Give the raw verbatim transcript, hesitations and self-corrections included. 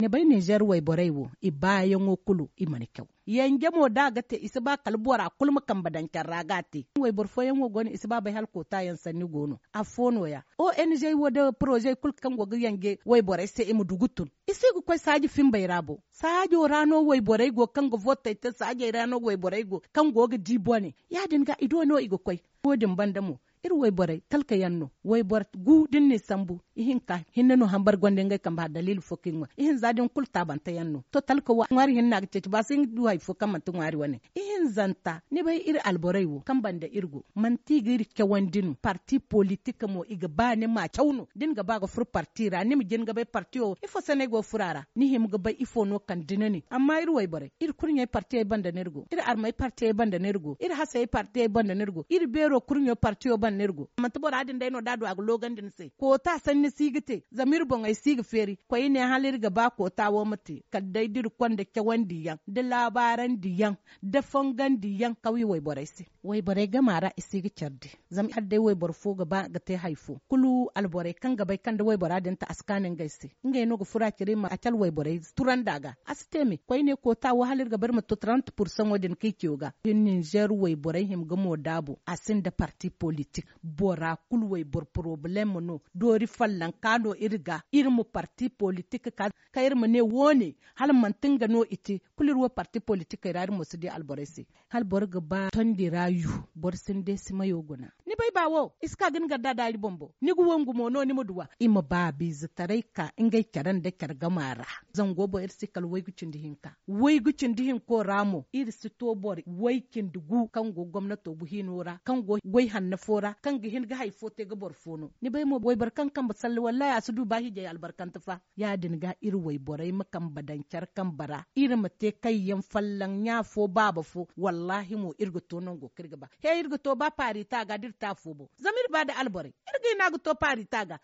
ne bai Niger wai borai wo i bayan okulu i manikyau yange mo daga te isa ba kalbora kulma kan badan ragate wai borfo yan wo goni isa ba bai halko ta yan sanni gono a fono ya o N G wo da projet kul kan go yange wai borai sai imu dugutun isi go kai saji fin bai rabo saji rano wai borai go kan go vote ta saji rano wai borai go kan go ga dibone ya dinga ido no igo kai godin bandamo ir way boray talka yanno way bor gu dinni sambu ihin ka hinno hambar gonde ngay kamba dalil fokin ihin zadin kul tabanta yanno to talka wa ngari hinna ga cece basin du hay fo kam to ngari wane ihin zanta ni bay ir alboray wo kambanda irgo man tigir kewandinu parti politique mo iga bane ma chawno din ga baga fur parti ra ni mi gen ga bay parti o ifo senego furara ni him ga bay ifo no kan dinani amma ir way boray ir kurnya parti ay banda nergo ir armay parti ay banda nergo ir hasay parti ay banda nergo ir bero kurnya parti o nergo mata bora adin dai no dadu ag logan din sai ko ta sanni sigite zamir bon ai sig feri ko ine halir ga ba ko ta wo mate kaddai dir konde ke wandi yan da labaran diyan da fongan diyan kawi way borai sai way borai ga mara isigi chardi zam hadde way bor fo ga ba ga te haifo kulu alborai kan ga bai kan da way bora din ta askanin gaisi ngai no go fura kire ma atal way borai turan daga astemi ko ine ko ta wo halir ga bar mata trente percent wadin kai kiyoga in Niger way borai him ga mo dabo asin da parti politique bora kulwai bor problem no dori fallan kano irga irmu parti politique ka kayir ne wone hal man tinga no iti kulirwo parti politique irar musu di alboresi hal borga ba tondi rayu bor sinde simayo guna ni bai bawo iska gin gadda dari bombo ni gu wongu mo no ni muduwa ima ba bizi ka ingai karan da kargamara zango bo irsi kal wai gucin dihinka wai gucin dihin ko ramo irsi to bor wai kin dugu kan go gwamnato buhinora kan go wai hanna fora kan ga hin ga haifo te ga borfono ni bai mo wai barkan kan basalli wallahi asudu bahi je albarkan tufa ya dinga ir wai borai makan badancar kan bara ir mate kai yan fallan ya fo baba fo wallahi mo irgo to non go kirga ba he irgo to ba pari ta ga dir ta fo bo zamir ba da alborai irga na go to pari ta ga